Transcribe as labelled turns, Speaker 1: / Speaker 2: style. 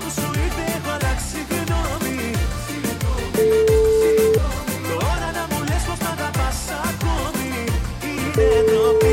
Speaker 1: που σου ήρθε έχω αλλάξει γνώμη. Τώρα να μου λες πως μ' αγαπάς ακόμη είναι ντροπή.